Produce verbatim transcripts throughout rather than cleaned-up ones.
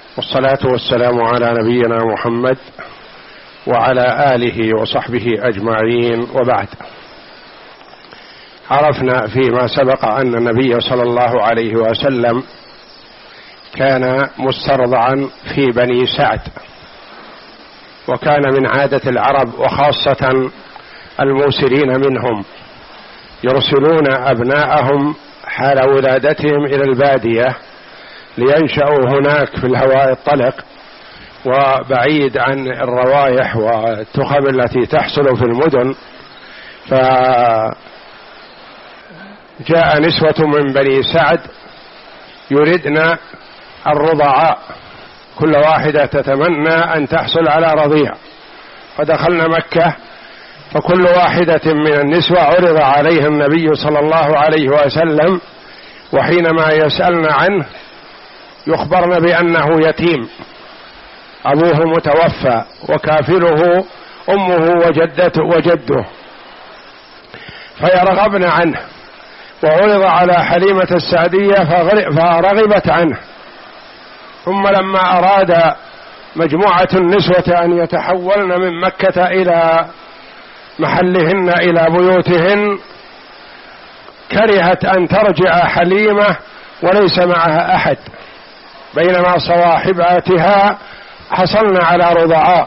والصلاة والسلام على نبينا محمد وعلى آله وصحبه أجمعين، وبعد. عرفنا فيما سبق أن النبي صلى الله عليه وسلم كان مسترضعا في بني سعد، وكان من عادة العرب وخاصة الموسرين منهم يرسلون أبناءهم حال ولادتهم إلى البادية لينشأوا هناك في الهواء الطلق وبعيد عن الروائح والتخم التي تحصل في المدن. فجاء نسوة من بني سعد يردن الرضعاء، كل واحدة تتمنى أن تحصل على رضيع، فدخلنا مكة، فكل واحدة من النسوة عرض عليها النبي صلى الله عليه وسلم، وحينما يسألن عنه يخبرن بأنه يتيم أبوه متوفى وكافله أمه وجدته وجده، فيرغبن عنه. وعرض على حليمة السعدية فرغبت عنه. ثم لما أراد مجموعة النسوة أن يتحولن من مكة إلى محلهن إلى بيوتهن، كرهت أن ترجع حليمة وليس معها أحد، بينما صواحباتها حصلن على رضعاء.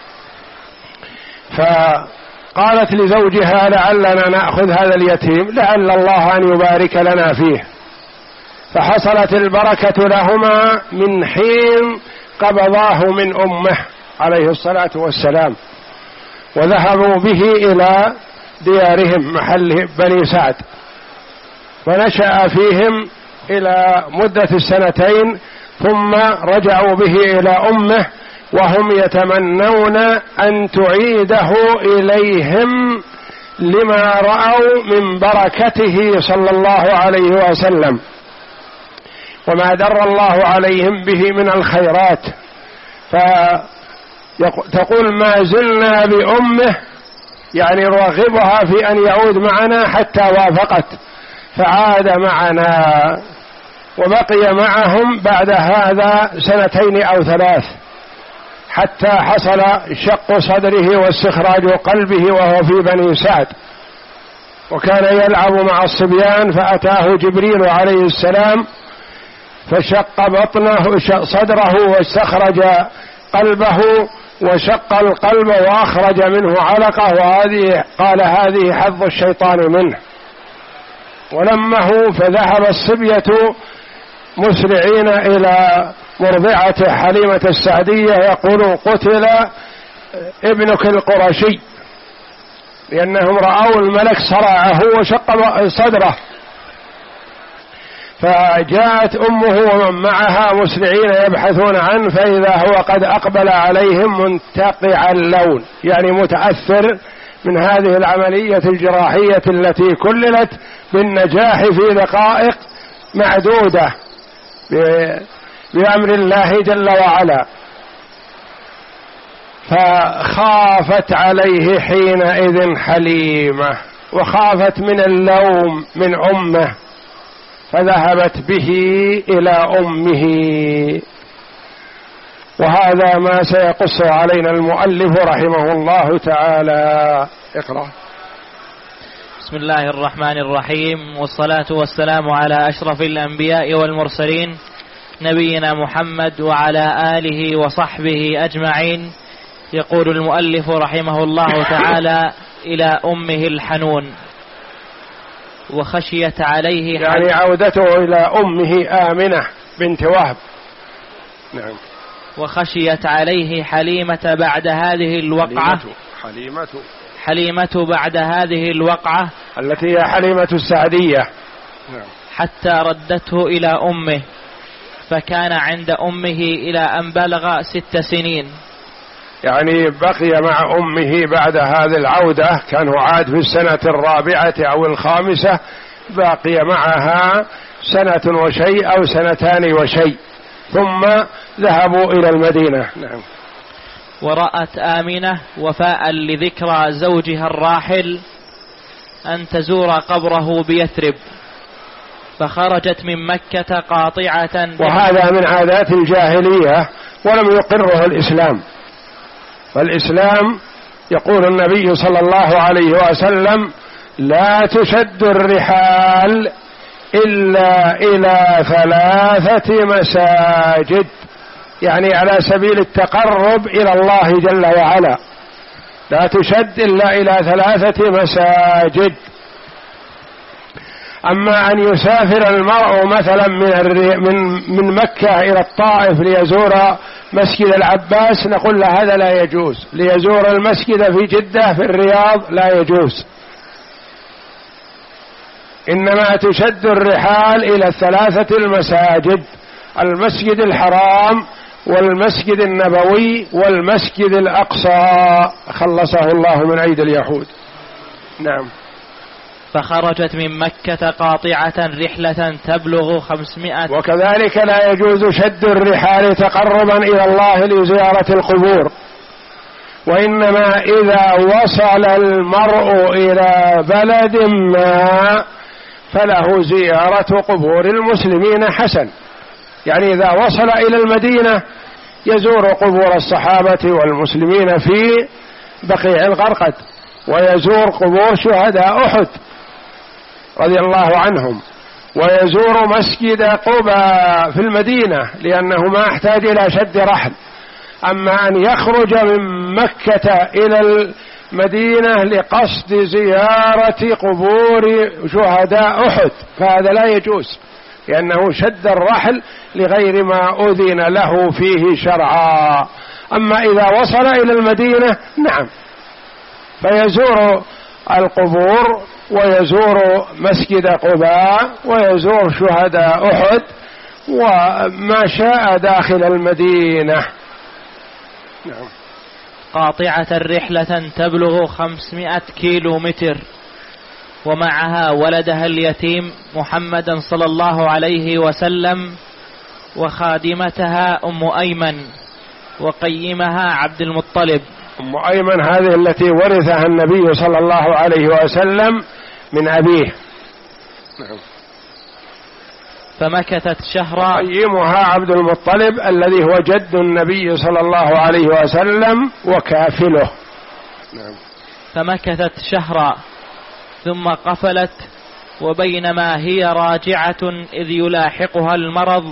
فقالت لزوجها: لعلنا نأخذ هذا اليتيم، لعل الله أن يبارك لنا فيه. فحصلت البركة لهما من حين قبضاه من أمه عليه الصلاة والسلام، وذهبوا به إلى ديارهم محل بني سعد، ونشأ فيهم إلى مدة السنتين، ثم رجعوا به إلى أمه وهم يتمنون أن تعيده إليهم لما رأوا من بركته صلى الله عليه وسلم وما در الله عليهم به من الخيرات. فتقول: ما زلنا بأمه، يعني رغبها في أن يعود معنا حتى وافقت، فعاد معنا وبقي معهم بعد هذا سنتين أو ثلاث، حتى حصل شق صدره واستخراج قلبه وهو في بني سعد. وكان يلعب مع الصبيان، فأتاه جبريل عليه السلام فشق بطنه صدره واستخرج قلبه، وشق القلب وأخرج منه علقة، وهذه قال هذه حظ الشيطان منه. ولمه فذهب الصبية مسرعين إلى مرضعة حليمة السعدية يقولون: قتل ابنك القرشي، لأنهم رأوا الملك صرعه وشق صدره. فجاءت أمه ومن معها مسرعين يبحثون عنه، فإذا هو قد أقبل عليهم منتقع اللون، يعني متأثر من هذه العملية الجراحية التي كللت بالنجاح في دقائق معدودة بأمر الله جل وعلا. فخافت عليه حينئذ حليمة، وخافت من اللوم من أمه، فذهبت به إلى أمه. وهذا ما سيقص علينا المؤلف رحمه الله تعالى. اقرأ. بسم الله الرحمن الرحيم، والصلاة والسلام على أشرف الأنبياء والمرسلين نبينا محمد وعلى آله وصحبه أجمعين. يقول المؤلف رحمه الله تعالى: إلى أمه الحنون، وخشيت عليه، يعني عودته إلى أمه آمنة بنت وهب. نعم. وخشيت عليه حليمة بعد هذه الوقعة، حليمة حليمة بعد هذه الوقعة التي هي حليمة السعدية، حتى ردته إلى أمه، فكان عند أمه إلى أن بلغ ست سنين. يعني بقي مع أمه بعد هذه العودة، كان عاد في السنة الرابعة أو الخامسة، بقي معها سنة وشيء أو سنتان وشيء، ثم ذهبوا إلى المدينة. نعم. ورأت آمنة وفاء لذكرى زوجها الراحل أن تزور قبره بيثرب، فخرجت من مكة قاطعة. وهذا من عادات الجاهلية ولم يقره الإسلام. فالإسلام يقول النبي صلى الله عليه وسلم: لا تشد الرحال إلا إلى ثلاثة مساجد، يعني على سبيل التقرب إلى الله جل وعلا، لا تشد إلا إلى ثلاثة مساجد. أما أن يسافر المرء مثلا من من من مكة إلى الطائف ليزور مسجد العباس، نقول له هذا لا يجوز. ليزور المسجد في جدة في الرياض لا يجوز. إنما تشد الرحال إلى الثلاثة المساجد: المسجد الحرام والمسجد النبوي والمسجد الأقصى، خلصه الله من أيدي اليهود. نعم. فخرجت من مكة قاطعة رحلة تبلغ خمسمائة. وكذلك لا يجوز شد الرحال تقربا إلى الله لزيارة القبور، وإنما إذا وصل المرء إلى بلد ما فله زيارة قبور المسلمين حسن. يعني إذا وصل إلى المدينة يزور قبور الصحابة والمسلمين في بقيع الغرقد، ويزور قبور شهداء أحد رضي الله عنهم، ويزور مسجد قباء في المدينة لأنه ما احتاج إلى شد رحل. أما أن يخرج من مكة إلى المدينة لقصد زيارة قبور شهداء أحد فهذا لا يجوز، لأنه شد الرحل لغير ما أذن له فيه شرعا. أما إذا وصل إلى المدينة نعم فيزور القبور ويزور مسجد قباء ويزور شهداء أحد وما شاء داخل المدينة. نعم. قاطعة رحلة تبلغ خمسمائة كيلو متر، ومعها ولدها اليتيم محمدا صلى الله عليه وسلم، وخادمتها أم أيمن، وقيمها عبد المطلب. أم أيمن هذه التي ورثها النبي صلى الله عليه وسلم من أبيه. نعم. فمكثت شهرا. قيمها عبد المطلب الذي هو جد النبي صلى الله عليه وسلم وكافله. نعم. فمكثت شهرا ثم قفلت، وبينما هي راجعة إذ يلاحقها المرض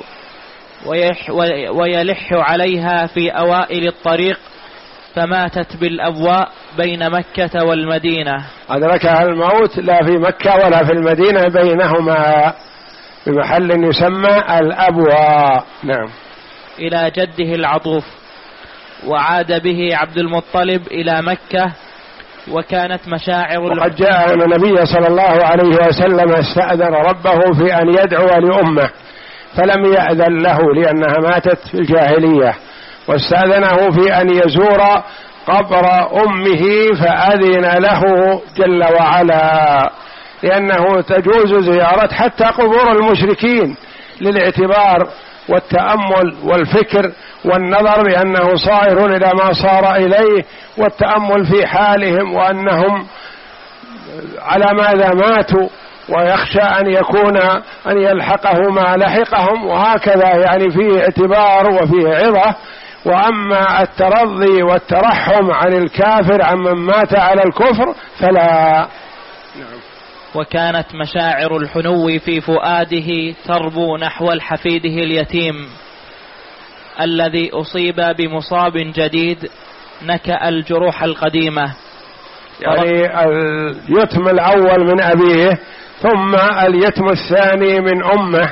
ويلح عليها في أوائل الطريق، فماتت بالأبواء بين مكة والمدينة. أدركها الموت لا في مكة ولا في المدينة، بينهما بمحل يسمى الأبواء. نعم. إلى جده العطوف، وعاد به عبد المطلب إلى مكة، وكانت مشاعر. وقد جاء أن النبي صلى الله عليه وسلم استأذن ربه في أن يدعو لأمه فلم يأذن له لأنها ماتت في الجاهلية، واستأذنه في أن يزور قبر أمه فأذن له جل وعلا، لأنه تجوز زيارة حتى قبور المشركين للاعتبار والتأمل والفكر والنظر، لأنه صائر إلى ما صار إليه، والتأمل في حالهم وأنهم على ماذا ماتوا، ويخشى أن يكون أن يلحقه ما لحقهم، وهكذا يعني فيه اعتبار وفيه عظة. وأما الترضي والترحم عن الكافر عمن مات على الكفر فلا. نعم. وكانت مشاعر الحنو في فؤاده تربو نحو الحفيده اليتيم الذي أصيب بمصاب جديد نكأ الجروح القديمة، يعني اليتم الأول من أبيه ثم اليتم الثاني من أمه.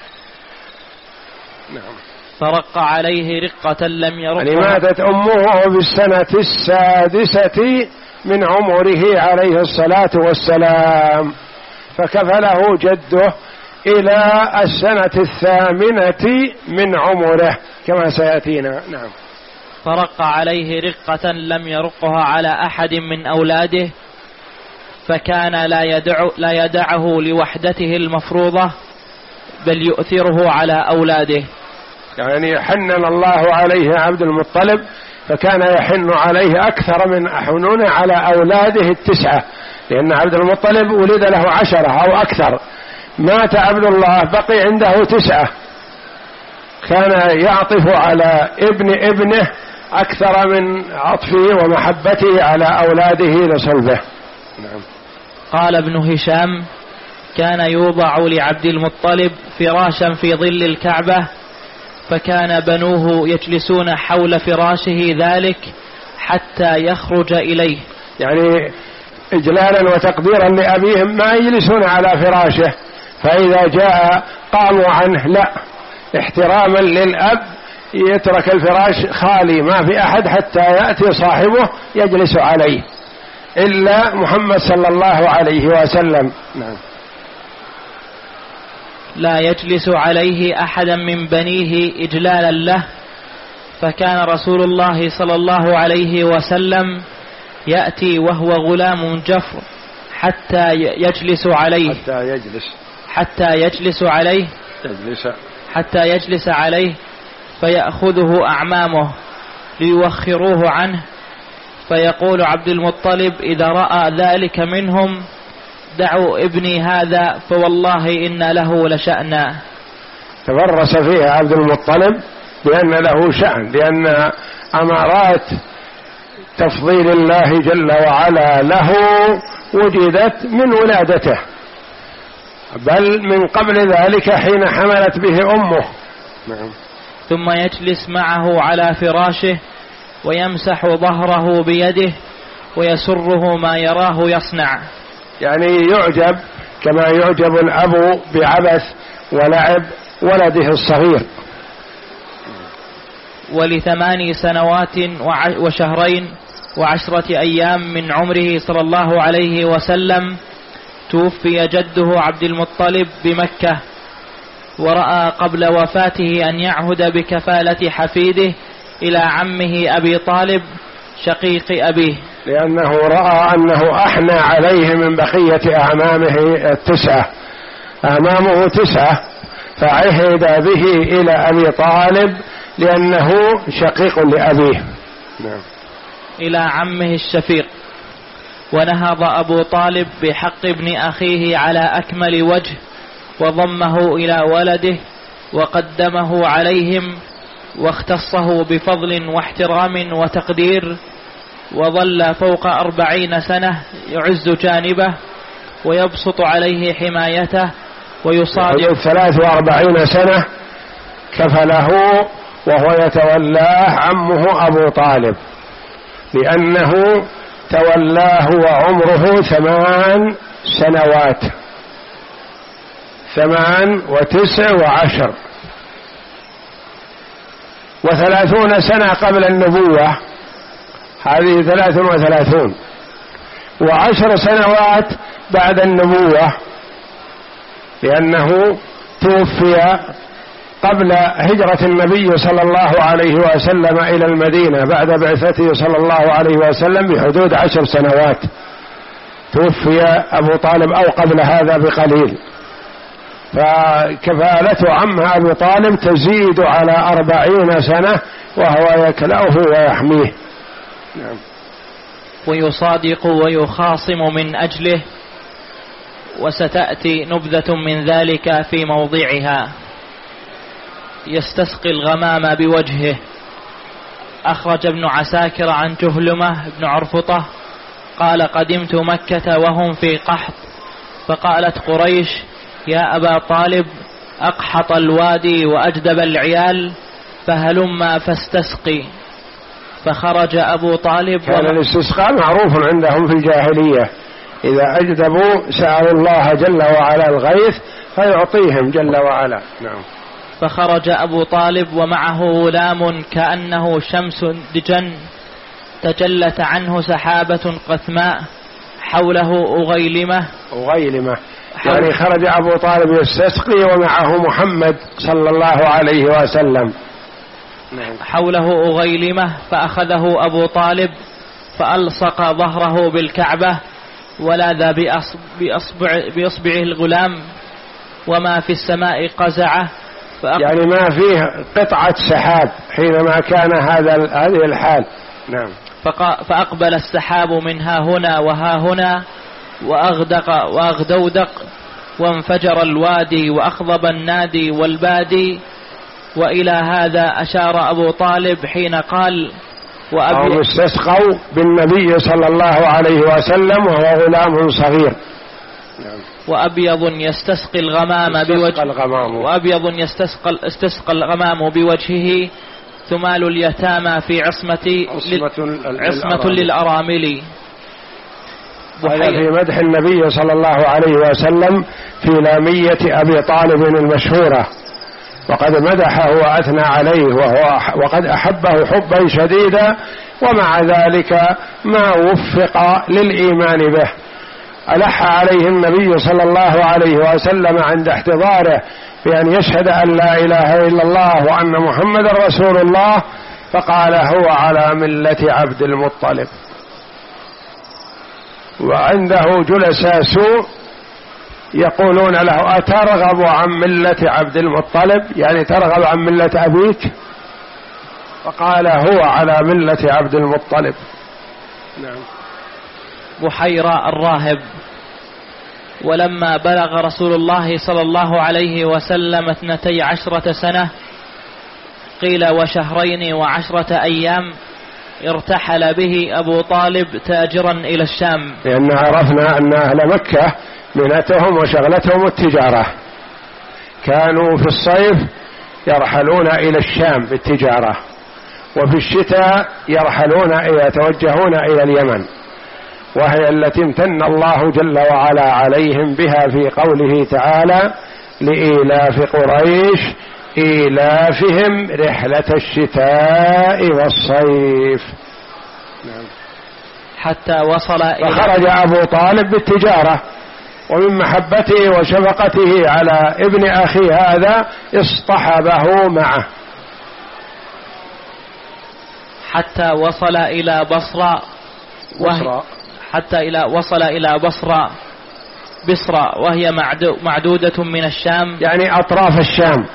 نعم. فرق عليه رقة لم يرقها. يعني ماتت أمه في السنة السادسة من عمره عليه الصلاة والسلام، فكفله جده إلى السنة الثامنة من عمره كما سيأتينا. نعم. فرق عليه رقة لم يرقها على أحد من أولاده، فكان لا يدع لا يدعه لوحدته المفروضة بل يؤثره على أولاده. يعني حنن الله عليه عبد المطلب، فكان يحن عليه أكثر من حنونه على أولاده التسعة، لأن عبد المطلب ولد له عشرة أو أكثر، مات عبد الله بقي عنده تسعة، كان يعطف على ابن ابنه أكثر من عطفه ومحبته على أولاده لصلبه. نعم. قال ابن هشام: كان يوضع لعبد المطلب فراشا في ظل الكعبة، فكان بنوه يجلسون حول فراشه ذلك حتى يخرج إليه، يعني إجلالا وتقديرا لأبيهم ما يجلسون على فراشه، فإذا جاء قاموا عنه، لا، احتراما للأب يترك الفراش خالي ما في أحد حتى يأتي صاحبه يجلس عليه، إلا محمد صلى الله عليه وسلم. نعم. لا يجلس عليه أحدا من بنيه إجلالا له، فكان رسول الله صلى الله عليه وسلم يأتي وهو غلام جفر حتى يجلس عليه حتى يجلس حتى يجلس عليه يجلس حتى يجلس عليه فيأخذه أعمامه ليوخروه عنه، فيقول عبد المطلب إذا رأى ذلك منهم: دعوا ابني هذا فوالله إن له لشأنا. تبرس فيها عبد المطلب لأن له شأن، لأن أمارات تفضيل الله جل وعلا له وجدت من ولادته، بل من قبل ذلك حين حملت به أمه. نعم. ثم يجلس معه على فراشه ويمسح ظهره بيده ويسره ما يراه يصنع، يعني يعجب كما يعجب الأب بعبث ولعب ولده الصغير. ولثمان سنوات وشهرين وعشرة أيام من عمره صلى الله عليه وسلم توفي جده عبد المطلب بمكة، ورأى قبل وفاته أن يعهد بكفالة حفيده إلى عمه أبي طالب شقيق أبيه، لأنه رأى أنه أحنى عليه من بقية أعمامه التسعة، أعمامه تسعة، فعهد به إلى أبي طالب لأنه شقيق لأبيه. نعم. إلى عمه الشفيق. ونهض أبو طالب بحق ابن أخيه على أكمل وجه، وضمه إلى ولده وقدمه عليهم، واختصه بفضل واحترام وتقدير، وظل فوق أربعين سنة يعز جانبه ويبسط عليه حمايته ويصادق ثلاث وأربعين سنة كفله وهو يتولاه عمه أبو طالب، لأنه تولاه وعمره ثمان سنوات، ثمان وتسع وعشر، وثلاثون سنة قبل النبوة، هذه ثلاث وثلاثون، وعشر سنوات بعد النبوة، لأنه توفي قبل هجرة النبي صلى الله عليه وسلم إلى المدينة بعد بعثته صلى الله عليه وسلم بحدود عشر سنوات، توفي أبو طالب أو قبل هذا بقليل، فكفالة عمه أبي طالب تزيد على أربعين سنة وهو يكلأه ويحميه. نعم. ويصادق ويخاصم من أجله، وستأتي نبذة من ذلك في موضعها. يستسقي الغمام بوجهه. أخرج ابن عساكر عن جهلمة بن عرفطة قال: قدمت مكة وهم في قحط، فقالت قريش: يا أبا طالب، أقحط الوادي وأجدب العيال، فهلما فاستسقي. فخرج أبو طالب. كان الاستسقاء معروف عندهم في الجاهلية، إذا أجدبوا سألوا الله جل وعلا الغيث فيعطيهم جل وعلا. نعم. فخرج أبو طالب ومعه غلام كأنه شمس دجن، تجلت عنه سحابة قثماء، حوله أغيلمة أغيلمة يعني خرج أبو طالب يستسقي ومعه محمد صلى الله عليه وسلم. حوله أغيلمة، فأخذه أبو طالب فألصق ظهره بالكعبة، ولاذ بأصبع بأصبعه الغلام، وما في السماء قزعه، يعني ما فيه قطعة سحاب حينما كان هذا هذه الحال. نعم. فأقبل السحاب من ها هنا وها هنا، وأغدق وأغدودق وانفجر الوادي وأخضب النادي والبادي. وإلى هذا أشار أبو طالب حين قال وأبي استسقوا بالنبي صلى الله عليه وسلم وهو غلام صغير. وأبيض يستسقي الغمام بوجهه وأبيض يستسقى استسقى الغمام بوجهه ثمال اليتامى في عصمة عصمة للأرامل. هذا في مدح النبي صلى الله عليه وسلم في لامية أبي طالب المشهورة، وقد مدحه وأثنى عليه وهو وقد أحبه حبا شديدا، ومع ذلك ما وفق للإيمان به. ألح عليه النبي صلى الله عليه وسلم عند احتضاره بأن يشهد أن لا إله إلا الله وأن محمد رسول الله، فقال هو على ملة عبد المطلب. وعنده جلساء سوء يقولون له أترغب عن ملة عبد المطلب، يعني ترغب عن ملة أبيك؟ فقال هو على ملة عبد المطلب. نعم. بحيرة الراهب. ولما بلغ رسول الله صلى الله عليه وسلم اثنتي عشرة سنة قيل وشهرين وعشرة أيام ارتحل به أبو طالب تاجرا إلى الشام، لأن عرفنا أن أهل مكة منتهم وشغلتهم التجارة، كانوا في الصيف يرحلون إلى الشام بالتجارة، وفي الشتاء يرحلون يتوجهون إلى اليمن، وهي التي امتن الله جل وعلا عليهم بها في قوله تعالى لإيلاف قريش إيلافهم رحلة الشتاء والصيف. حتى وصل إلى فخرج أبو طالب بالتجارة، ومن محبته وشفقته على ابن أخي هذا اصطحبه معه حتى وصل إلى بصرة بصرة حتى إلى وصل إلى بصرة بصرة وهي معدودة من الشام، يعني أطراف الشام،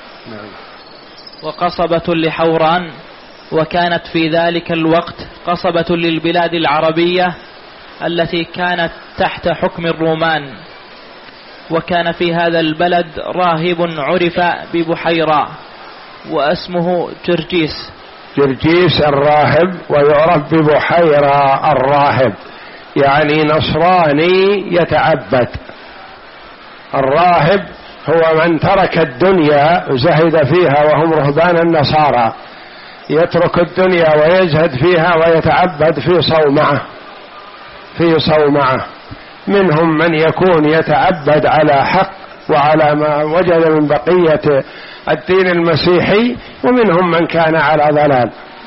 وقصبة لحوران، وكانت في ذلك الوقت قصبة للبلاد العربية التي كانت تحت حكم الرومان. وكان في هذا البلد راهب عرف ببحيرة واسمه جرجيس جرجيس الراهب، ويعرف ببحيرة الراهب، يعني نصراني يتعبد. الراهب هو من ترك الدنيا زهد فيها، وهم رهبان النصارى، يترك الدنيا ويزهد فيها ويتعبد في صومعة في صومعة. منهم من يكون يتعبد على حق وعلى ما وجد من بقية الدين المسيحي، ومنهم من كان على ضلال.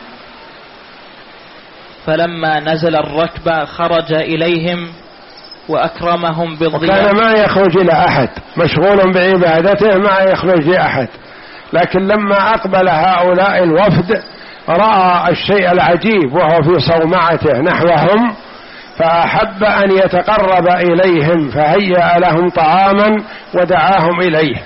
فلما نزل الركب خرج إليهم وأكرمهم بالضيافة. وكان ما يخرج إلى أحد، مشغول بعبادته ما يخرج لأحد، لكن لما أقبل هؤلاء الوفد رأى الشيء العجيب وهو في صومعته نحوهم، فأحب أن يتقرب إليهم، فهيأ لهم طعاما ودعاهم إليه.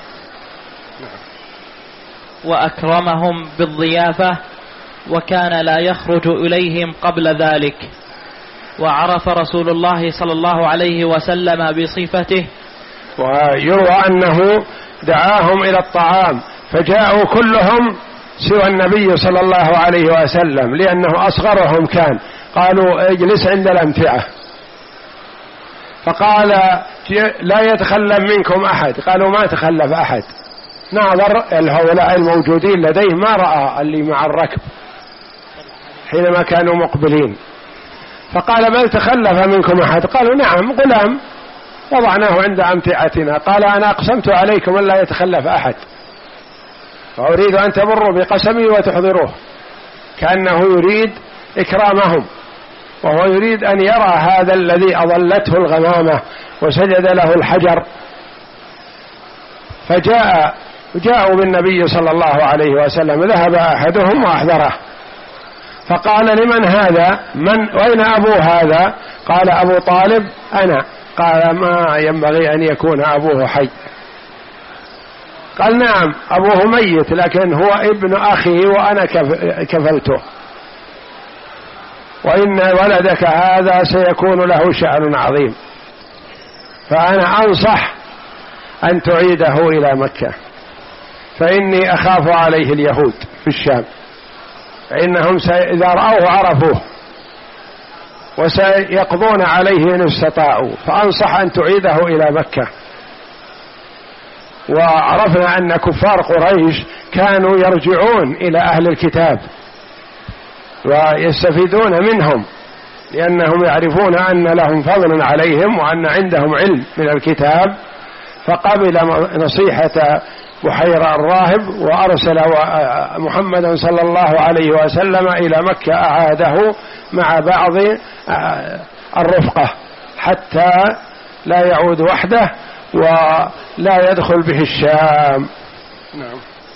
وأكرمهم بالضيافة، وكان لا يخرج إليهم قبل ذلك. وعرف رسول الله صلى الله عليه وسلم بصفته، ويروى أنه دعاهم إلى الطعام فجاءوا كلهم سوى النبي صلى الله عليه وسلم، لأنه أصغرهم كان. قالوا اجلس عند الأمتعة، فقال لا يتخلف منكم أحد. قالوا ما تخلف أحد. ناظر هؤلاء الموجودين لديه ما رأى اللي مع الركب حينما كانوا مقبلين، فقال بل تخلف منكم أحد؟ قالوا نعم، غلام وضعناه عند أمتعتنا. قال أنا أقسمت عليكم أن لا يتخلف أحد، وأريد أن تبروا بقسمي وتحضروه، كأنه يريد إكرامهم، وهو يريد أن يرى هذا الذي أضلته الغمامة وسجد له الحجر. فجاء جاءوا بالنبي صلى الله عليه وسلم، ذهب أحدهم وأحضره، فقال لمن هذا؟ من وين أبو هذا؟ قال أبو طالب أنا. قال ما ينبغي أن يكون أبوه حي. قال نعم أبوه ميت، لكن هو ابن أخي وأنا كفلته، وإن ولدك هذا سيكون له شأن عظيم، فأنا أنصح أن تعيده إلى مكة، فإني أخاف عليه اليهود في الشام، فإنهم إذا رأوه عرفوه وسيقضون عليه إن استطاعوا، فأنصح أن تعيده إلى مكة. وعرفنا أن كفار قريش كانوا يرجعون إلى أهل الكتاب ويستفيدون منهم، لأنهم يعرفون أن لهم فضل عليهم وأن عندهم علم من الكتاب، فقبل نصيحة بحيرة الراهب وأرسل محمدا صلى الله عليه وسلم إلى مكة، أعاده مع بعض الرفقة حتى لا يعود وحده ولا يدخل به الشام. نعم.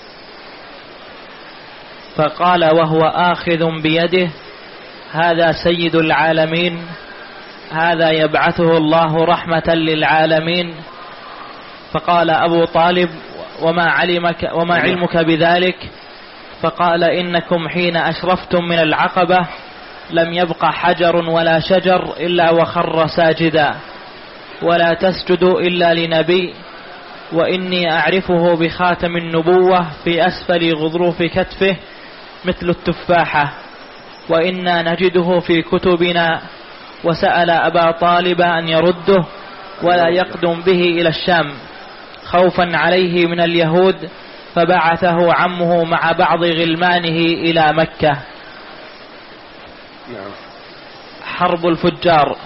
فقال وهو آخذ بيده: هذا سيد العالمين، هذا يبعثه الله رحمة للعالمين. فقال أبو طالب: وما علمك وما علمك بذلك؟ فقال: إنكم حين أشرفتم من العقبة لم يبق حجر ولا شجر إلا وخر ساجدا، ولا تسجدوا إلا لنبي، وإني أعرفه بخاتم النبوة في أسفل غضروف كتفه مثل التفاحة، وإنا نجده في كتبنا. وسأل أبا طالب أن يرده ولا يقدم به إلى الشام خوفا عليه من اليهود، فبعثه عمه مع بعض غلمانه إلى مكة. حرب الفجار.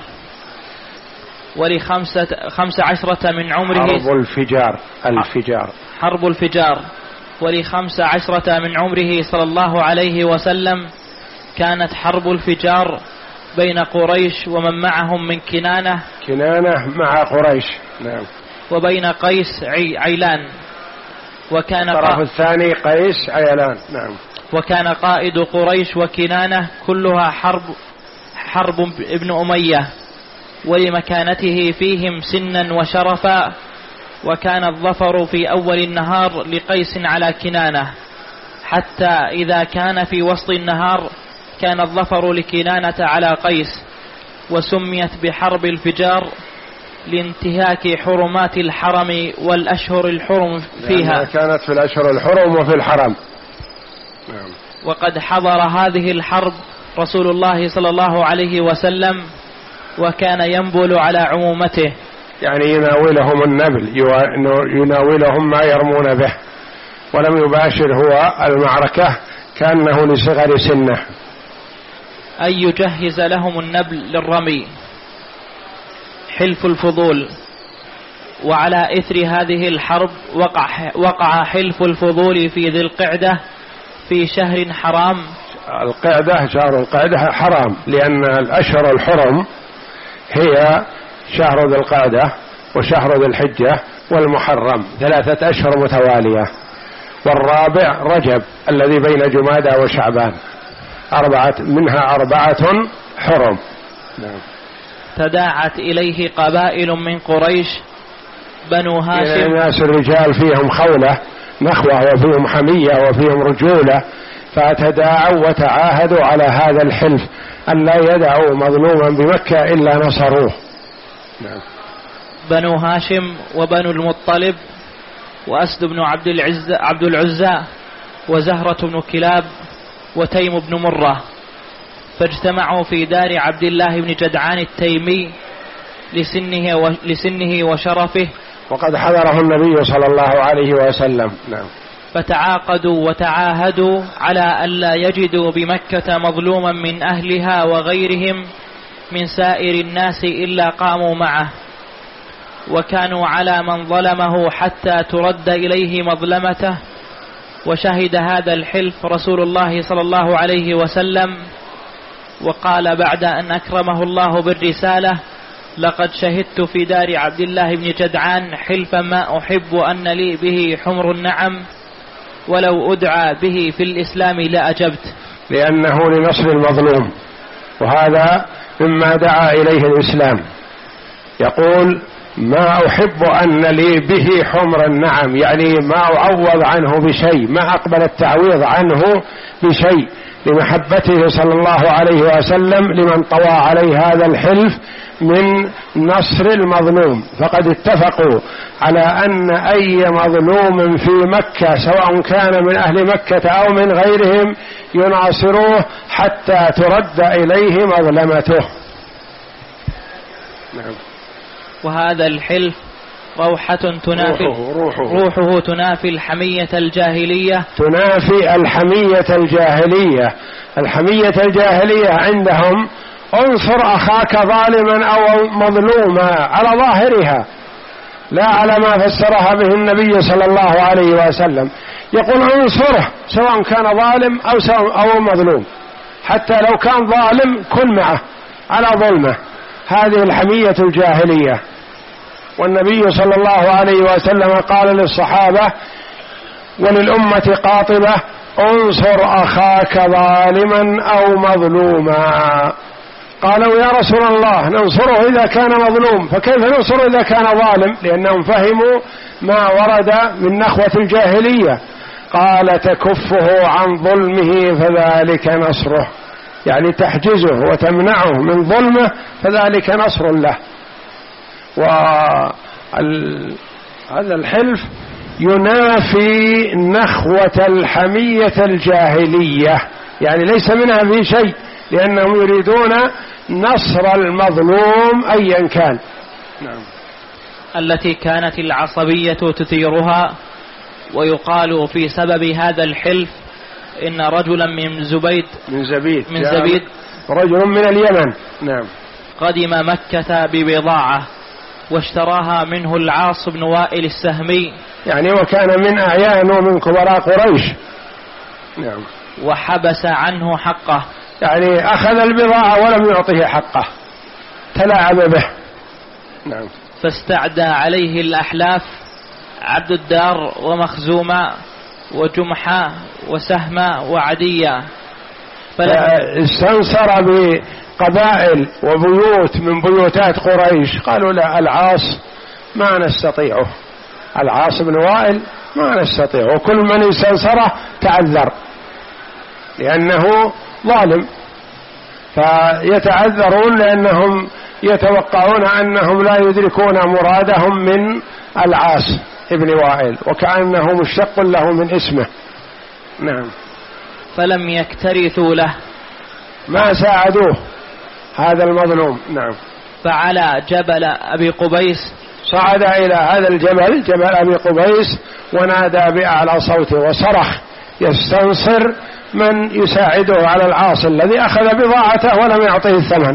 ولخمسة خمس عشرة من عمره حرب الفجار الفجار حرب الفجار ولخمس عشرة من عمره صلى الله عليه وسلم كانت حرب الفجار بين قريش ومن معهم من كنانة كنانة مع قريش. نعم. وبين قيس عي عيلان، وكان الطرف الثاني قيس عيلان. نعم. وكان قائد قريش وكنانة كلها حرب حرب ابن أمية، ولمكانته فيهم سنا وشرفا، وكان الظفر في أول النهار لقيس على كنانة، حتى إذا كان في وسط النهار كان الظفر لكنانة على قيس، وسميت بحرب الفجار لانتهاك حرمات الحرم والأشهر الحرم فيها، كانت في الأشهر الحرم وفي الحرم. نعم. وقد حضر هذه الحرب رسول الله صلى الله عليه وسلم، وكان ينبل على عمومته، يعني يناولهم النبل، يناولهم ما يرمون به، ولم يباشر هو المعركة كأنه لصغر سنه. أن يجهز لهم النبل للرمي. حلف الفضول. وعلى إثر هذه الحرب وقع, وقع حلف الفضول في ذي القعدة في شهر حرام. القعدة شهر القعدة حرام، لأن الأشهر الحرم هي شهر ذي القعدة وشهر ذي الحجة والمحرم، ثلاثة أشهر متوالية، والرابع رجب الذي بين جمادى وشعبان، أربعة منها أربعة حرم. نعم. تداعت إليه قبائل من قريش بنو هاشم، الناس الرجال فيهم خولة نخوة وفيهم حمية وفيهم رجولة، فتداعوا وتعاهدوا على هذا الحلف أن لا يدعوا مظلوما بمكة إلا نصروه. نعم. بنو هاشم وبنو المطلب وأسد بن عبد العزة عبد العزى وزهرة بن كلاب وتيم بن مرة، فاجتمعوا في دار عبد الله بن جدعان التيمي لسنه, و... لسنه وشرفه، وقد حضره النبي صلى الله عليه وسلم. نعم. فتعاقدوا وتعاهدوا على ألا يجدوا بمكة مظلوما من أهلها وغيرهم من سائر الناس إلا قاموا معه، وكانوا على من ظلمه حتى ترد إليه مظلمته. وشهد هذا الحلف رسول الله صلى الله عليه وسلم، وقال بعد أن أكرمه الله بالرسالة: لقد شهدت في دار عبد الله بن جدعان حلفا ما أحب أن لي به حمر النعم، ولو أدعى به في الإسلام لأجبت. لأنه لنصر المظلوم، وهذا مما دعا إليه الإسلام. يقول: ما أحب أن لي به حمر النعم، يعني ما أعوض عنه بشيء، ما أقبل التعويض عنه بشيء، لمحبته صلى الله عليه وسلم لمن طوى عليه هذا الحلف من نصر المظلوم. فقد اتفقوا على أن أي مظلوم في مكة سواء كان من أهل مكة أو من غيرهم يناصروه حتى ترد إليه مظلمته. نعم. وهذا الحلف روحة تنافي روحه, روحه, روحه تنافي الحمية الجاهلية تنافي الحمية الجاهلية. الحمية الجاهلية عندهم انصر أخاك ظالما أو مظلوما على ظاهرها، لا على ما فسرها به النبي صلى الله عليه وسلم. يقول انصره سواء كان ظالم أو, أو مظلوم، حتى لو كان ظالم كن معه على ظلمه. هذه الحمية الجاهلية. والنبي صلى الله عليه وسلم قال للصحابة وللأمة قاطبة انصر أخاك ظالما أو مظلوما. قالوا يا رسول الله ننصره إذا كان مظلوم، فكيف ننصره إذا كان ظالم؟ لأنهم فهموا ما ورد من نخوة الجاهلية. قال تكفه عن ظلمه فذلك نصره، يعني تحجزه وتمنعه من ظلمه فذلك نصر له. وهذا الحلف ينافي نخوة الحمية الجاهلية، يعني ليس منها في شيء، لأنهم يريدون نصر المظلوم أيا كان. نعم. التي كانت العصبية تثيرها. ويقال في سبب هذا الحلف إن رجلا من زبيد من زبيد من زبيد رجل من اليمن نعم قدم مكة ببضاعة واشتراها منه العاص بن وائل السهمي، يعني وكان من أعيان ومن كبراء قريش. نعم. وحبس عنه حقه، يعني أخذ البضاعة ولم يعطيه حقه، تلاعب به. نعم. فاستعدى عليه الأحلاف عبد الدار ومخزومة وجمحة وسهمة وعدية، استنصر بقبائل وبيوت من بيوتات قريش. قالوا لا العاص ما نستطيعه، العاص بن وائل ما نستطيعه، وكل من استنصره تعذر لأنه ظالم، فيتعذرون لأنهم يتوقعون أنهم لا يدركون مرادهم من العاص ابن وائل، وكأنه مشتق له من اسمه. نعم. فلم يكترثوا له، ما ساعدوه هذا المظلوم. نعم. فعلى جبل أبي قبيس، صعد إلى هذا الجبل جبل أبي قبيس ونادى بأعلى صوته وصرخ يستنصر من يساعده على العاص الذي أخذ بضاعته ولم يعطيه الثمن.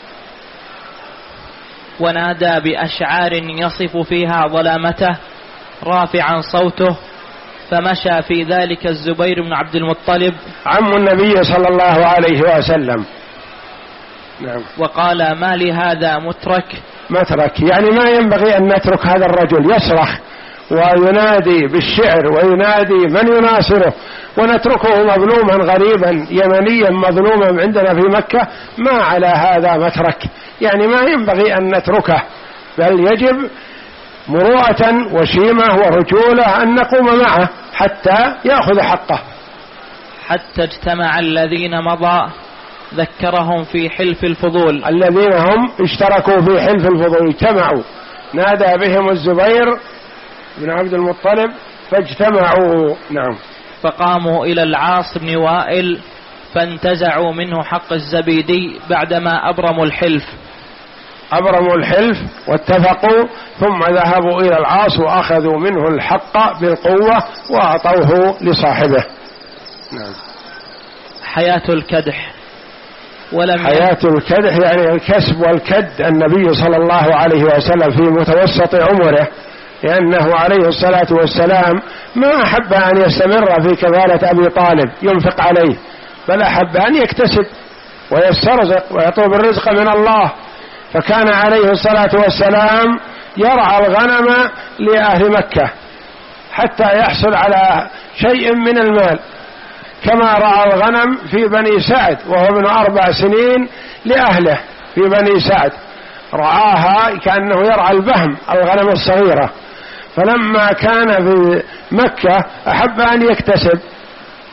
ونادى بأشعار يصف فيها ظلامته رافعا صوته، فمشى في ذلك الزبير بن عبد المطلب عم النبي صلى الله عليه وسلم. نعم. وقال ما لهذا مترك مترك، يعني ما ينبغي أن نترك هذا الرجل يصرخ وينادي بالشعر وينادي من يناصره ونتركه مظلوما غريبا يمنيا مظلوما عندنا في مكة، ما على هذا مترك، يعني ما ينبغي أن نتركه، بل يجب مروءة وشيمة ورجولة أن نقوم معه حتى يأخذ حقه. حتى اجتمع الذين مضى ذكرهم في حلف الفضول، الذين هم اشتركوا في حلف الفضول اجتمعوا، نادى بهم الزبير بن عبد المطلب فاجتمعوا. نعم. فقاموا إلى العاص بن وائل فانتزعوا منه حق الزبيدي بعدما أبرموا الحلف أبرموا الحلف واتفقوا، ثم ذهبوا إلى العاص وأخذوا منه الحق بالقوة وأعطوه لصاحبه. نعم. حياة الكدح. ولم حياة الكدح يعني الكسب والكد. النبي صلى الله عليه وسلم في متوسط عمره، لأنه عليه الصلاة والسلام ما أحب أن يستمر في كفالة أبي طالب ينفق عليه، بل أحب أن يكتسب ويسترزق ويطلب الرزق من الله، فكان عليه الصلاة والسلام يرعى الغنم لأهل مكة حتى يحصل على شيء من المال، كما رعى الغنم في بني سعد وهو ابن أربع سنين لأهله في بني سعد، رعاها كأنه يرعى البهم الغنم الصغيرة، فلما كان في مكة أحب أن يكتسب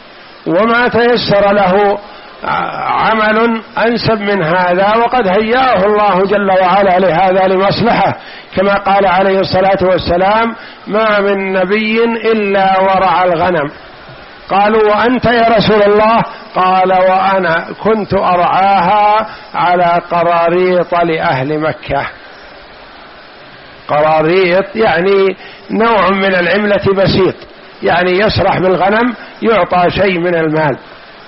وما تيسر له عمل أنسب من هذا، وقد هيأه الله جل وعلا لهذا لمصلحة، كما قال عليه الصلاة والسلام: ما من نبي إلا ورعى الغنم. قالوا: وأنت يا رسول الله؟ قال: وأنا كنت أرعاها على قراريط لأهل مكة. قراريط يعني نوع من العملة بسيط، يعني يسرح بالغنم يعطى شيء من المال.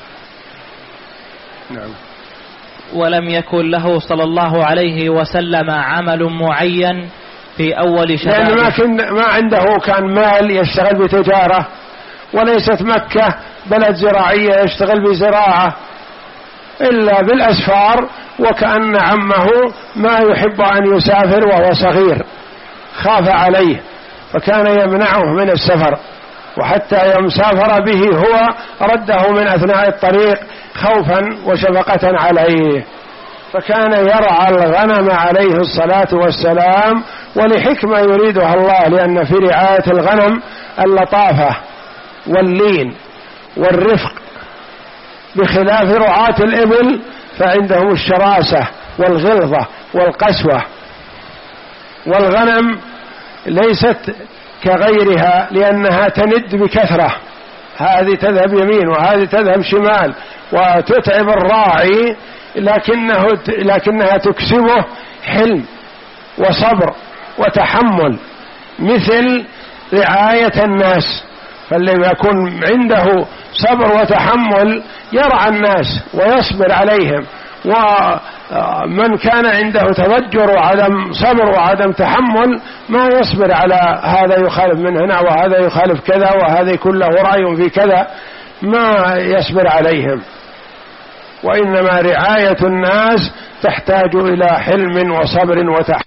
نعم. ولم يكن له صلى الله عليه وسلم عمل معين في أول شبابه، لأن ما, كن ما عنده كان مال يشتغل بتجارة، وليست مكة بلد زراعية يشتغل بزراعة إلا بالأسفار، وكأن عمه ما يحب أن يسافر وهو صغير، خاف عليه فكان يمنعه من السفر، وحتى يوم سافر به هو رده من أثناء الطريق خوفا وشفقة عليه، فكان يرعى الغنم عليه الصلاة والسلام، ولحكمة يريدها الله، لأن في رعاية الغنم اللطافة واللين والرفق، بخلاف رعاة الإبل فعندهم الشراسة والغلظة والقسوة. والغنم ليست كغيرها لأنها تند بكثرة، هذه تذهب يمين وهذه تذهب شمال وتتعب الراعي، لكنه لكنها تكسبه حلم وصبر وتحمل، مثل رعاية الناس. فالذي يكون عنده صبر وتحمل يرعى الناس ويصبر عليهم، ومن كان عنده تضجر وعدم صبر وعدم تحمل ما يصبر على هذا يخالف من هنا وهذا يخالف كذا وهذا يكون له رأي في كذا، ما يصبر عليهم. وإنما رعاية الناس تحتاج إلى حلم وصبر وتحمل.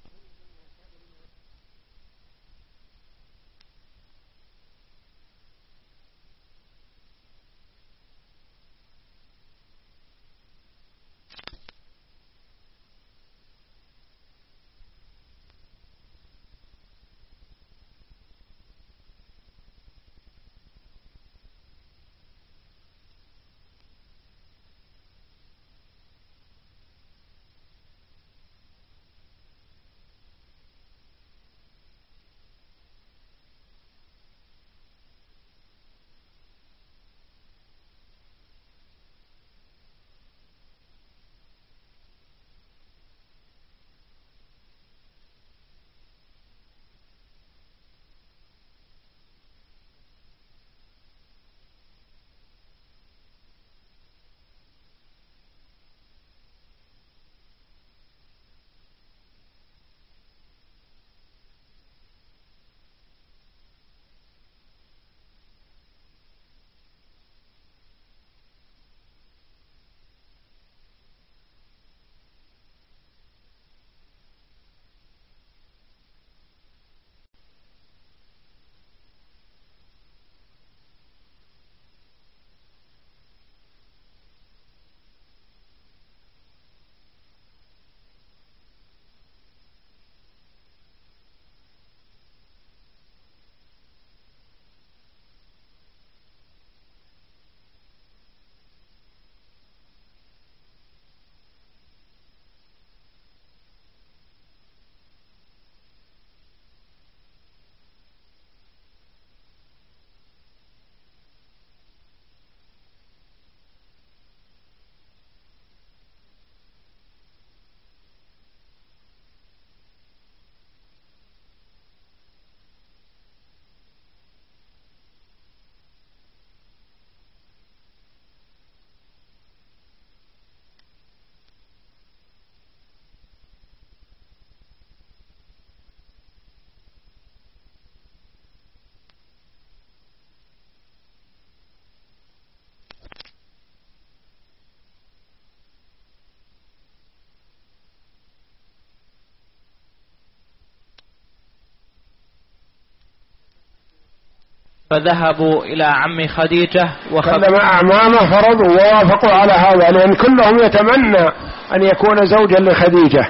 فذهبوا إلى عم خديجة وخدم أعمامه فرضوا ووافقوا على هذا، لأن كلهم يتمنى أن يكون زوجا لخديجة.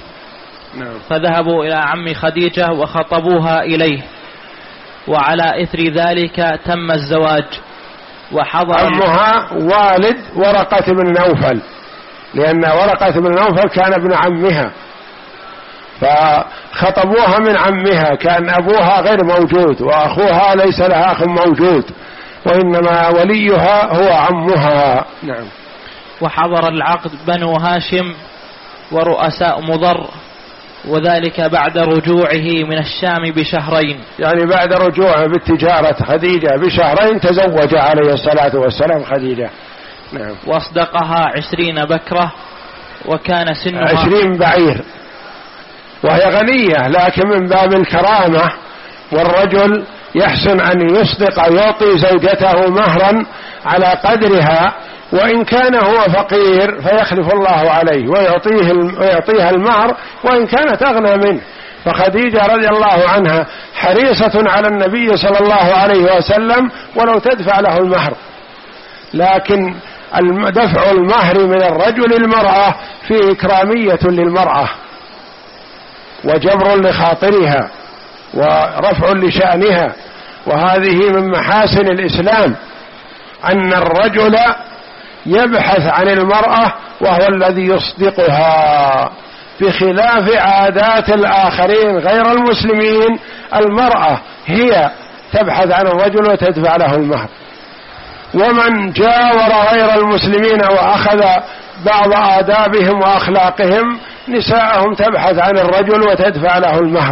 نعم. فذهبوا إلى عم خديجة وخطبوها إليه، وعلى إثر ذلك تم الزواج، وحضر عمها والد ورقة بن نوفل، لأن ورقة بن نوفل كان ابن عمها، فخطبوها من عمها، كان أبوها غير موجود وأخوها ليس لها أخ موجود، وإنما وليها هو عمها. نعم. وحضر العقد بنو هاشم ورؤساء مضر، وذلك بعد رجوعه من الشام بشهرين، يعني بعد رجوعه بالتجارة خديجة بشهرين تزوج عليه الصلاة والسلام خديجة. نعم. واصدقها عشرين بكرة، وكان سنها عشرين بعير، وهي غنية، لكن من باب الكرامة والرجل يحسن أن يصدق يعطي زوجته مهرا على قدرها، وإن كان هو فقير فيخلف الله عليه ويعطيه ويعطيها المهر وإن كانت أغنى منه. فخديجة رضي الله عنها حريصة على النبي صلى الله عليه وسلم ولو تدفع له المهر، لكن دفع المهر من الرجل المرأة فيه إكرامية للمرأة وجبر لخاطرها ورفع لشأنها، وهذه من محاسن الإسلام أن الرجل يبحث عن المرأة وهو الذي يصدقها، بخلاف عادات الآخرين غير المسلمين، المرأة هي تبحث عن الرجل وتدفع له المهر. ومن جاور غير المسلمين وأخذ بعض آدابهم وأخلاقهم، نساءهم تبحث عن الرجل وتدفع له المهر.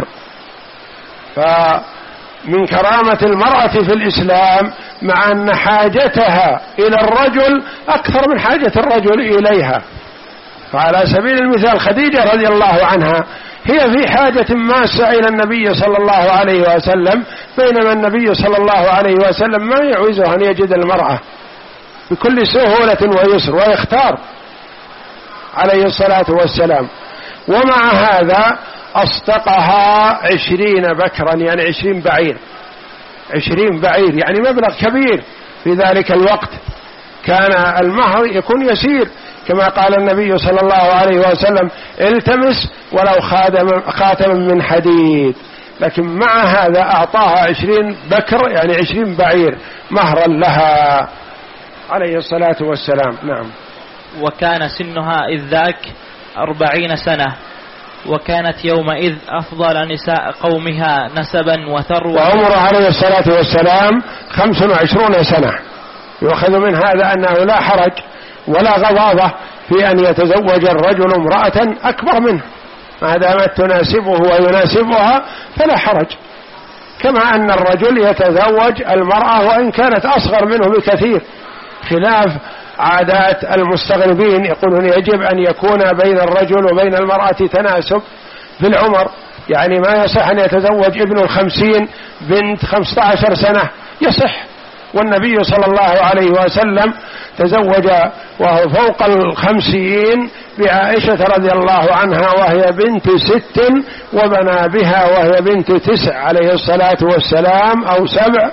فمن كرامة المرأة في الإسلام مع أن حاجتها إلى الرجل أكثر من حاجة الرجل إليها. فعلى سبيل المثال خديجة رضي الله عنها هي في حاجة ماسة إلى النبي صلى الله عليه وسلم، بينما النبي صلى الله عليه وسلم ما يعوزه أن يجد المرأة بكل سهولة ويسر، ويختار عليه الصلاة والسلام. ومع هذا أصدقها عشرين بكرا، يعني عشرين بعير، عشرين بعير يعني مبلغ كبير في ذلك الوقت. كان المهر يكون يسير كما قال النبي صلى الله عليه وسلم: التمس ولو خاتما من حديد. لكن مع هذا أعطاها عشرين بكر يعني عشرين بعير مهرا لها عليه الصلاة والسلام. نعم. وكان سنها إذ ذاك أربعين سنة، وكانت يومئذ أفضل نساء قومها نسبا وثروة. وعمره عليه الصلاة والسلام خمس وعشرون سنة. يؤخذ من هذا أنه لا حرج ولا غضاضة في أن يتزوج الرجل امرأة أكبر منه ما دامت تناسبه ويناسبها، فلا حرج، كما أن الرجل يتزوج المرأة وإن كانت أصغر منه بكثير، خلاف عادات المستغربين يقولون يجب أن يكون بين الرجل وبين المرأة تناسب في العمر، يعني ما يصح أن يتزوج ابن الخمسين بنت خمسة عشر سنة، يصح. والنبي صلى الله عليه وسلم تزوج وهو فوق الخمسين بعائشة رضي الله عنها وهي بنت ست، وبنى بها وهي بنت تسع عليه الصلاة والسلام أو سبع،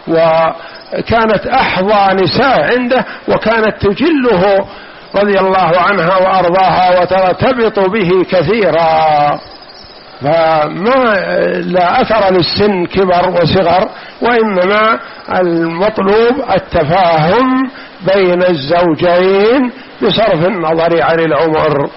وكانت أحظى نساء عنده، وكانت تجله رضي الله عنها وأرضاها وترتبط به كثيرا. فما لا أثر للسن كبر وصغر، وإنما المطلوب التفاهم بين الزوجين بصرف النظر عن العمر.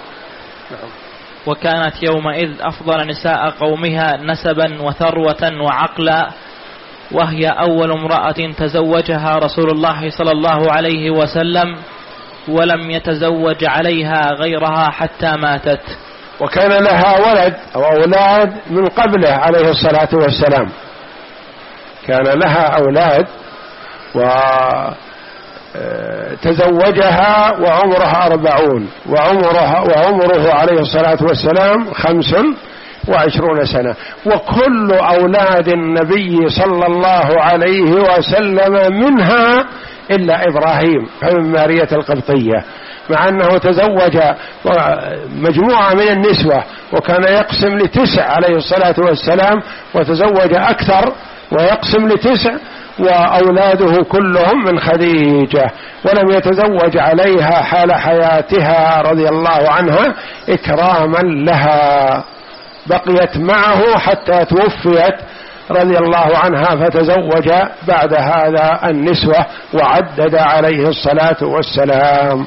وكانت يومئذ أفضل نساء قومها نسبا وثروة وعقلا، وهي أول امرأة تزوجها رسول الله صلى الله عليه وسلم، ولم يتزوج عليها غيرها حتى ماتت. وكان لها ولد أو أولاد من قبله عليه الصلاة والسلام، كان لها أولاد وتزوجها وعمرها أربعون، وعمرها وعمره عليه الصلاة والسلام خمس وعشرون سنة. وكل أولاد النبي صلى الله عليه وسلم منها إلا إبراهيم فمن مارية القبطية، مع أنه تزوج مجموعة من النسوة وكان يقسم لتسع عليه الصلاة والسلام، وتزوج أكثر ويقسم لتسع، وأولاده كلهم من خديجة، ولم يتزوج عليها حال حياتها رضي الله عنها إكراما لها، بقيت معه حتى توفيت رضي الله عنها فتزوج بعد هذا النسوة وعدد عليه الصلاة والسلام.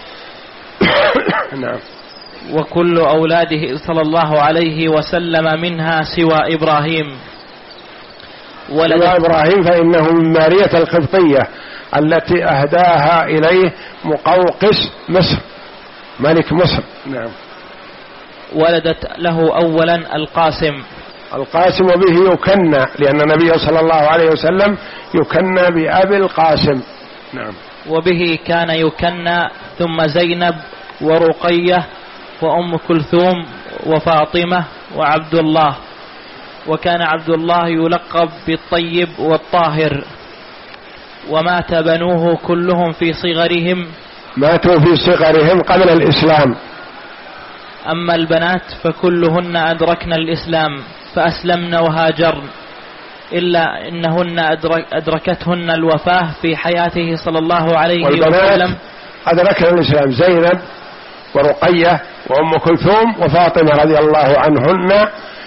نعم. وكل أولاده صلى الله عليه وسلم منها سوى إبراهيم. ولد إبراهيم فإنه من مارية القبطية التي أهداها إليه مقوقس مصر ملك مصر. نعم. ولدت له أولا القاسم. القاسم به يكنى لأن النبي صلى الله عليه وسلم يكنى بأبي القاسم. نعم. وبه كان يكنى ثم زينب ورقية وأم كلثوم وفاطمة وعبد الله، وكان عبد الله يلقب بالطيب والطاهر. ومات بنوه كلهم في صغرهم، ماتوا في صغرهم قبل الإسلام. أما البنات فكلهن أدركن الإسلام فأسلمن وهاجرن، إلا إنهن أدرك أدركتهن الوفاة في حياته صلى الله عليه وسلم. أدركن الإسلام زينب ورقية وأم كلثوم وفاطمة رضي الله عنهن،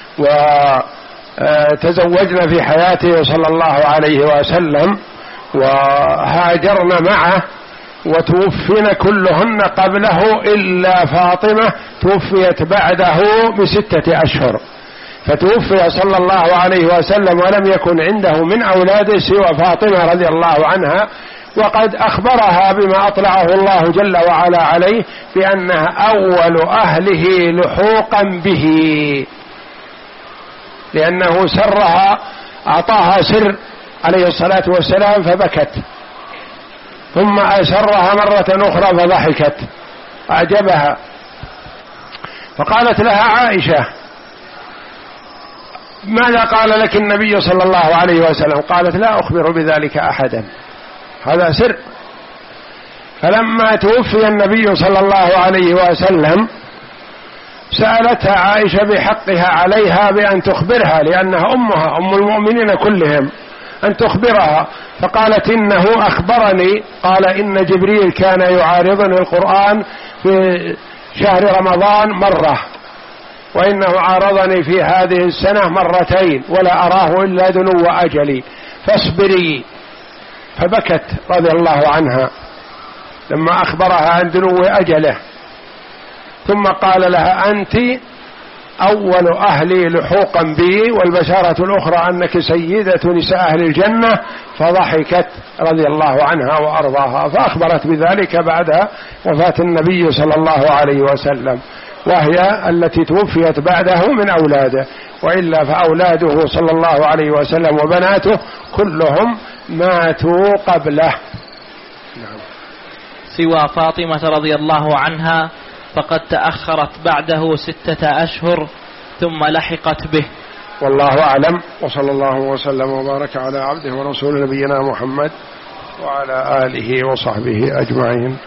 وتزوجن في حياته صلى الله عليه وسلم وهاجرن معه، وتوفين كلهن قبله إلا فاطمة توفيت بعده بستة أشهر، فتوفي صلى الله عليه وسلم ولم يكن عنده من أولاده سوى فاطمة رضي الله عنها، وقد أخبرها بما أطلعه الله جل وعلا عليه بأنها أول أهله لحوقا به، لأنه سرها أعطاها سر عليه الصلاة والسلام فبكت، ثم أسرها مرة أخرى فضحكت أعجبها، فقالت لها عائشة ماذا قال لك النبي صلى الله عليه وسلم؟ قالت لا أخبر بذلك أحدا، هذا سر. فلما توفي النبي صلى الله عليه وسلم سألتها عائشة بحقها عليها بأن تخبرها، لأنها أمها أم المؤمنين كلهم، أن تخبرها. فقالت إنه أخبرني، قال إن جبريل كان يعارضني القرآن في شهر رمضان مرة، وإنه عارضني في هذه السنة مرتين ولا أراه إلا دنو أجلي فاصبري. فبكت رضي الله عنها لما أخبرها عن دنو أجله، ثم قال لها أنت أول أهلي لحوقا بي، والبشارة الأخرى أنك سيدة نساء أهل الجنة، فضحكت رضي الله عنها وأرضاها، فأخبرت بذلك بعد وفاة النبي صلى الله عليه وسلم، وهي التي توفيت بعده من أولاده، وإلا فأولاده صلى الله عليه وسلم وبناته كلهم ماتوا قبله. نعم. سوى فاطمة رضي الله عنها فقد تأخرت بعده ستة أشهر ثم لحقت به. والله أعلم، وصلى الله وسلم وبارك على عبده ورسول نبينا محمد وعلى آله وصحبه أجمعين.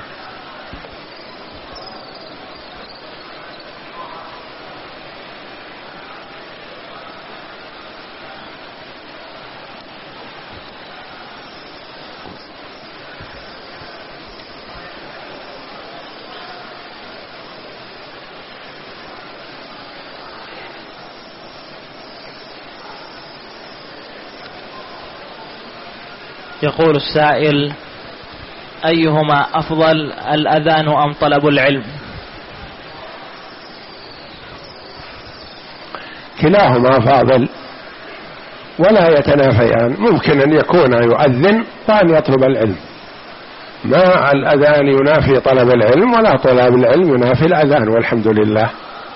يقول السائل: أيهما أفضل، الأذان أم طلب العلم؟ كلاهما فاضل ولا يتنافيان، ممكن أن يكون يؤذن وأن يطلب العلم، ما الأذان ينافي طلب العلم ولا طلب العلم ينافي الأذان، والحمد لله.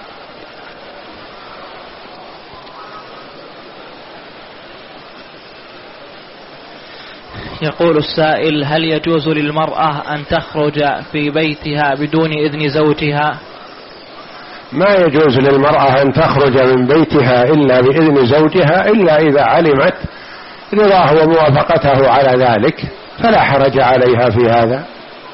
يقول السائل: هل يجوز للمرأة أن تخرج في بيتها بدون إذن زوجها؟ ما يجوز للمرأة أن تخرج من بيتها إلا بإذن زوجها، إلا إذا علمت رضاه وموافقته على ذلك فلا حرج عليها في هذا.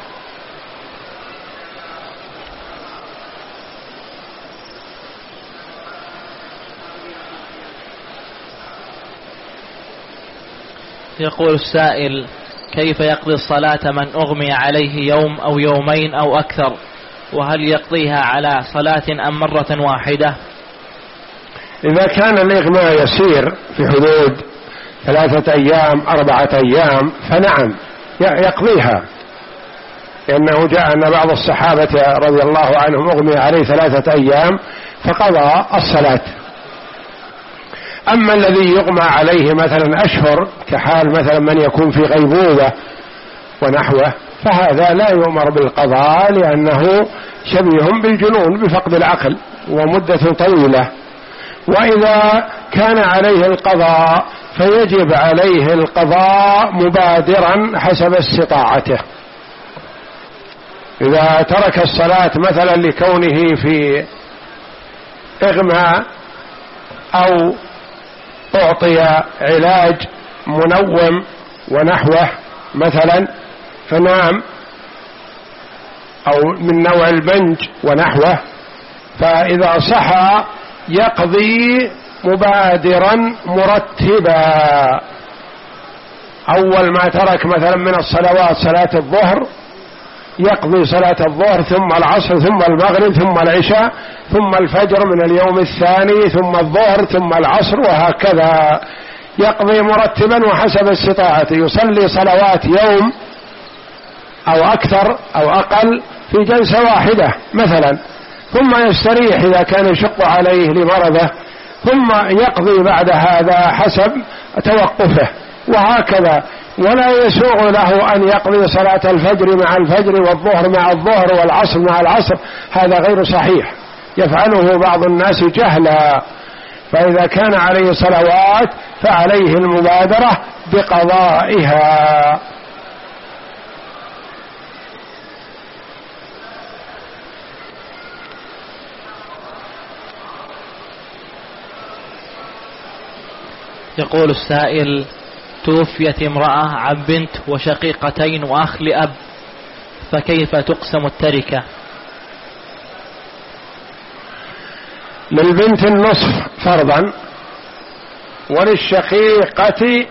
يقول السائل: كيف يقضي الصلاة من أغمي عليه يوم أو يومين أو أكثر، وهل يقضيها على صلاة أم مرة واحدة؟ إذا كان الإغماء يسير في حدود ثلاثة أيام أربعة أيام فنعم يقضيها، لأنه جاء أن بعض الصحابة رضي الله عنهم أغمي عليه ثلاثة أيام فقضى الصلاة. أما الذي يغمى عليه مثلا أشهر كحال مثلا من يكون في غيبوبة ونحوه فهذا لا يؤمر بالقضاء، لأنه شبيه بالجنون بفقد العقل ومدة طويلة. وإذا كان عليه القضاء فيجب عليه القضاء مبادرا حسب استطاعته. إذا ترك الصلاة مثلا لكونه في إغماء أو أعطي علاج منوم ونحوه مثلا فنام، أو من نوع البنج ونحوه، فإذا صحى يقضي مبادرا مرتبا. أول ما ترك مثلا من الصلوات صلاة الظهر يقضي صلاة الظهر ثم العصر ثم المغرب ثم العشاء ثم الفجر من اليوم الثاني ثم الظهر ثم العصر، وهكذا يقضي مرتبا وحسب استطاعته. يصلي صلوات يوم أو أكثر أو أقل في جلسة واحدة مثلا، ثم يستريح إذا كان يشق عليه لمرضه، ثم يقضي بعد هذا حسب توقفه، وهكذا. ولا يسوغ له أن يقضي صلاة الفجر مع الفجر والظهر مع الظهر والعصر مع العصر، هذا غير صحيح، يفعله بعض الناس جهلا. فإذا كان عليه صلوات فعليه المبادرة بقضائها. يقول السائل: توفيت امرأة عن بنت وشقيقتين وأخ لأب، فكيف تقسم التركة؟ للبنت النصف فرضا، وللشقيقة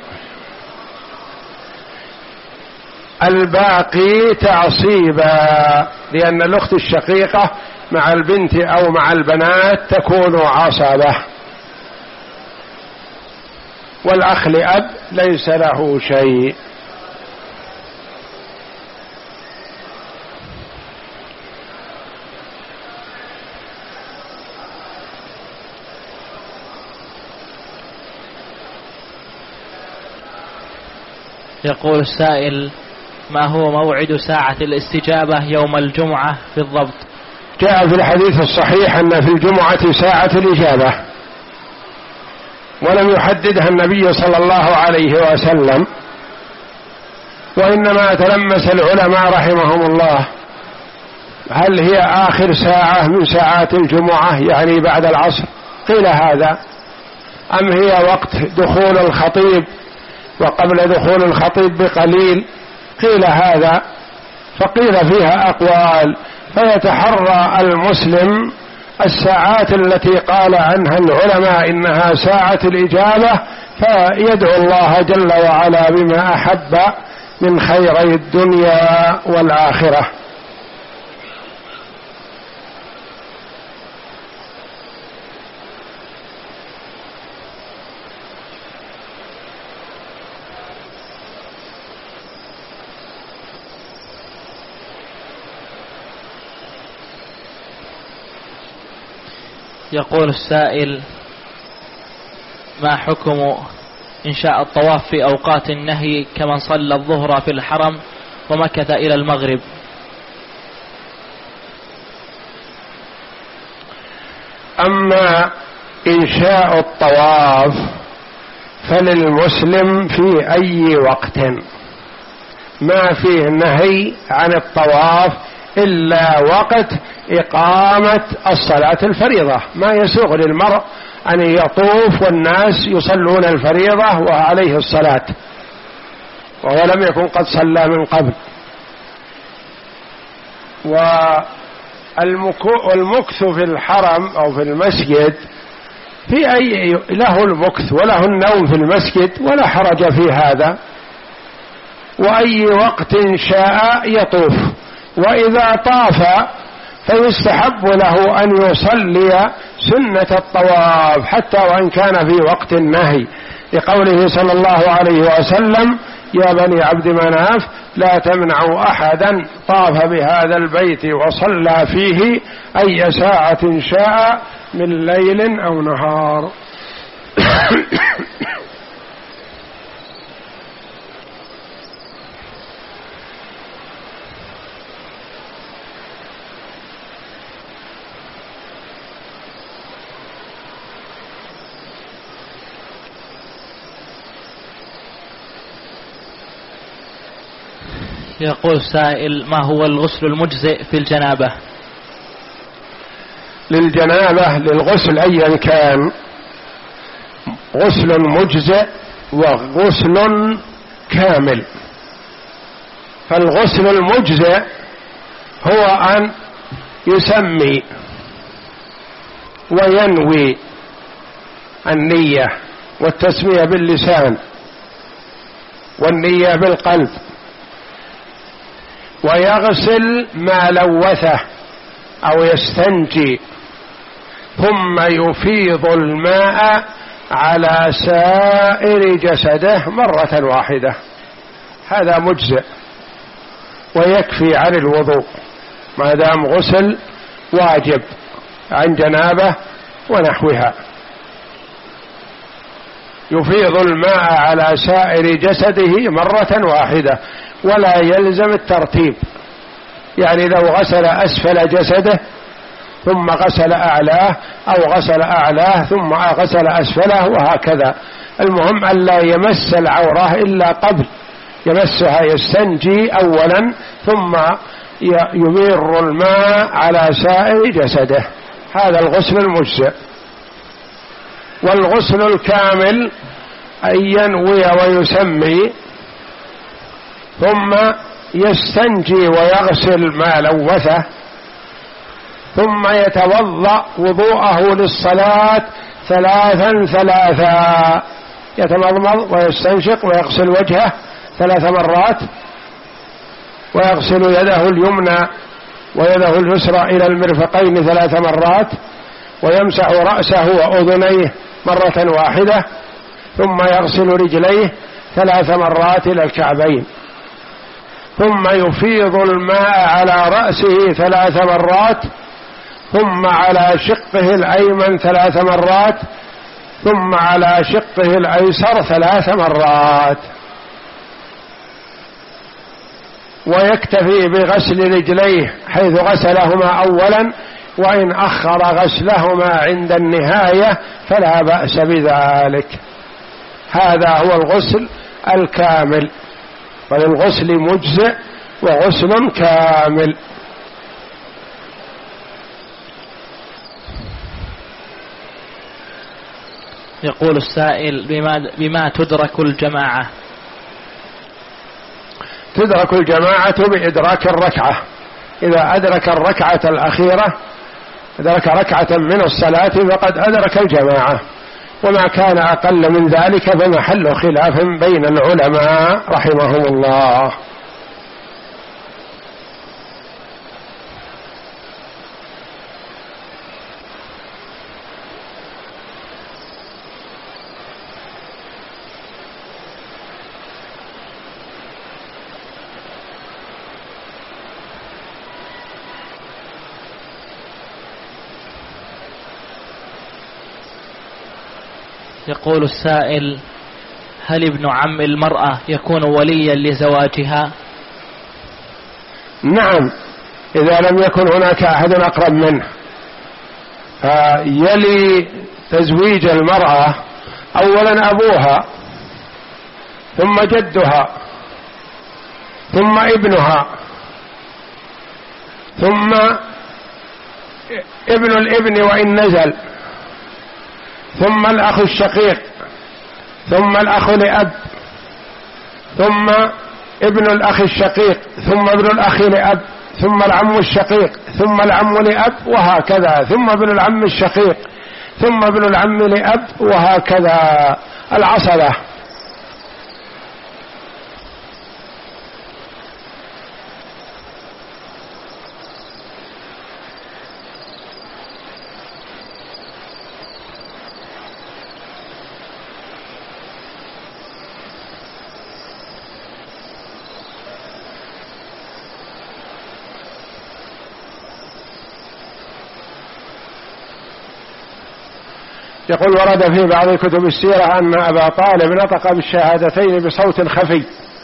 الباقي تعصيبا، لأن الأخت الشقيقة مع البنت أو مع البنات تكون عصبة، والأخ لأب ليس له شيء. يقول السائل: ما هو موعد ساعة الاستجابة يوم الجمعة بالضبط؟ جاء في الحديث الصحيح أن في الجمعة ساعة الإجابة، ولم يحددها النبي صلى الله عليه وسلم، وإنما تلمس العلماء رحمهم الله هل هي آخر ساعة من ساعات الجمعة يعني بعد العصر، قيل هذا، أم هي وقت دخول الخطيب وقبل دخول الخطيب بقليل، قيل هذا، فقيل فيها أقوال. فيتحرى المسلم الساعات التي قال عنها العلماء إنها ساعة الإجابة، فيدعو الله جل وعلا بما أحب من خيري الدنيا والآخرة. يقول السائل: ما حكم إنشاء الطواف في أوقات النهي كمن صلى الظهر في الحرم ومكث إلى المغرب؟ أما إنشاء الطواف فللمسلم في أي وقت، ما فيه نهي عن الطواف إلا وقت إقامة الصلاة الفريضة، ما يسوغ للمرء أن يطوف والناس يصلون الفريضة وعليه الصلاة وهو لم يكن قد صلى من قبل. والمكث في الحرم أو في المسجد في أي له المكث وله النوم في المسجد ولا حرج في هذا، وأي وقت شاء يطوف. وإذا طاف فيستحب له أن يصلي سنة الطواف حتى وإن كان في وقت النهي، لقوله صلى الله عليه وسلم: يا بني عبد مناف لا تمنعوا أحدا طاف بهذا البيت وصلى فيه أي ساعة شاء من ليل أو نهار. يقول سائل: ما هو الغسل المجزئ في الجنابة؟ للجنابة للغسل أيا كان غسل مجزئ وغسل كامل. فالغسل المجزئ هو أن يسمي وينوي النية والتسمية باللسان والنية بالقلب، ويغسل ما لوثه أو يستنجي، ثم يفيض الماء على سائر جسده مرة واحدة. هذا مجزئ ويكفي عن الوضوء ما دام غسل واجب عن جنابه ونحوها. يفيض الماء على سائر جسده مرة واحدة ولا يلزم الترتيب، يعني لو غسل أسفل جسده ثم غسل أعلاه أو غسل أعلاه ثم غسل أسفله وهكذا. المهم أن لا يمس العورة إلا قبل يمسها، يستنجي أولا ثم يمير الماء على سائر جسده. هذا الغسل المجزئ. والغسل الكامل أن ينوي ويسمي ثم يستنجي ويغسل ما لوثه، ثم يتوضأ وضوءه للصلاة ثلاثا ثلاثا، يتمضمض ويستنشق ويغسل وجهه ثلاث مرات، ويغسل يده اليمنى ويده اليسرى إلى المرفقين ثلاث مرات، ويمسح رأسه وأذنيه مرة واحدة، ثم يغسل رجليه ثلاث مرات إلى الكعبين، ثم يفيض الماء على رأسه ثلاث مرات، ثم على شقه الأيمن ثلاث مرات، ثم على شقه الأيسر ثلاث مرات. ويكتفي بغسل رجليه حيث غسلهما أولا، وإن أخر غسلهما عند النهاية فلا بأس بذلك. هذا هو الغسل الكامل. فالغسل مجزئ وغسل كامل. يقول السائل: بما, بما تدرك الجماعة؟ تدرك الجماعة بإدراك الركعة. إذا أدرك الركعة الأخيرة أدرك ركعة من الصلاة فقد أدرك الجماعة، وما كان أقل من ذلك فمحل خلاف بين العلماء رحمهم الله. يقول السائل: هل ابن عم المرأة يكون وليا لزواجها؟ نعم، إذا لم يكن هناك أحد أقرب منه، فيلي تزويج المرأة أولا أبوها، ثم جدها، ثم ابنها، ثم ابن الابن وإن نزل، ثم الأخ الشقيق، ثم الأخ لأب، ثم ابن الأخ الشقيق، ثم ابن الأخ لأب، ثم العم الشقيق، ثم العم لأب، وهكذا، ثم ابن العم الشقيق، ثم ابن العم لأب، وهكذا العصبة. يقول ورد في بعض كتب السيرة أن أبا طالب نطق بالشهادتين بصوت خفي.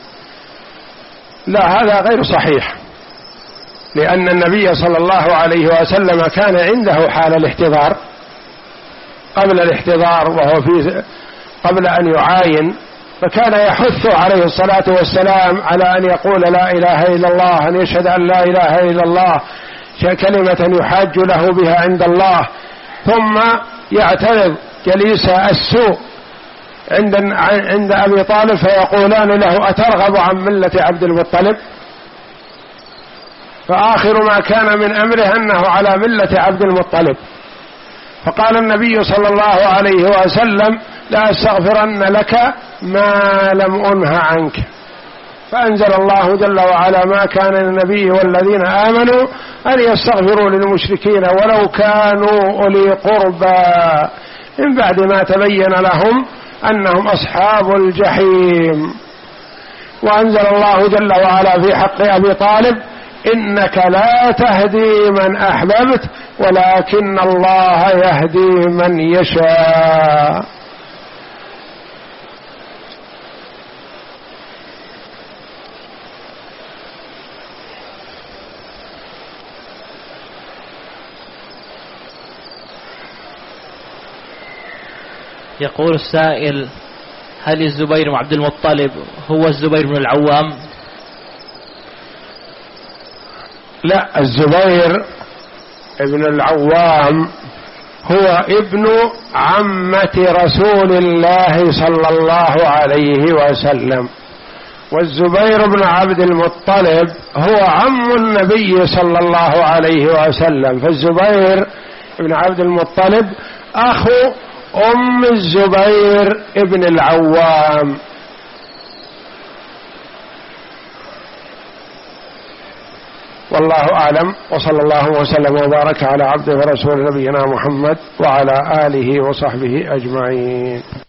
لا، هذا غير صحيح، لأن النبي صلى الله عليه وسلم كان عنده حال الاحتضار، قبل الاحتضار وهو في قبل أن يعاين، فكان يحث عليه الصلاة والسلام على أن يقول لا إله إلا الله، أن يشهد أن لا إله إلا الله كلمة يحاج له بها عند الله، ثم يعترض جليس السوء عند عند أبي طالب فيقولان له أترغب عن ملة عبد المطلب؟ فآخر ما كان من أمره أنه على ملة عبد المطلب، فقال النبي صلى الله عليه وسلم لا أستغفرن لك ما لم أنه عنك، فأنزل الله جل وعلا ما كان للنبي والذين آمنوا أن يستغفروا للمشركين ولو كانوا أولي قربى من بعد ما تبين لهم أنهم أصحاب الجحيم. وأنزل الله جل وعلا في حق أبي طالب إنك لا تهدي من أحببت ولكن الله يهدي من يشاء. يقول السائل: هل الزبير بن عبد المطلب هو الزبير بن العوام؟ لا، الزبير ابن العوام هو ابن عمة رسول الله صلى الله عليه وسلم، والزبير بن عبد المطلب هو عم النبي صلى الله عليه وسلم، فالزبير بن عبد المطلب أخو أم الزبير ابن العوام. والله أعلم، وصلى الله وسلم وبارك على عبده ورسوله نبينا محمد وعلى آله وصحبه أجمعين.